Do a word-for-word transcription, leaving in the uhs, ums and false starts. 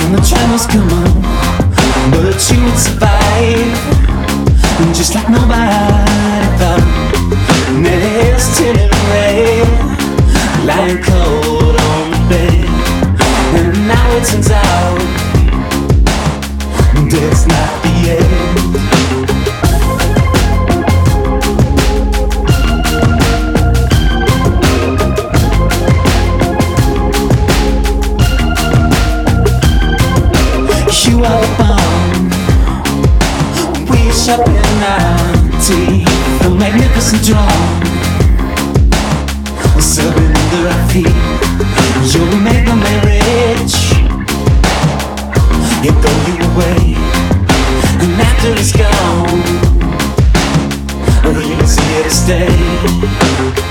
And the troubles come on, but you would survive, just like nobody thought. Nails turning red, lying cold on the bed. And now it turns out that's not the end. You are born, we shop in ninety, the magnificent draw. Surrender our feet, you'll make a marriage. He'll throw you away, and after he's gone, he's here to stay.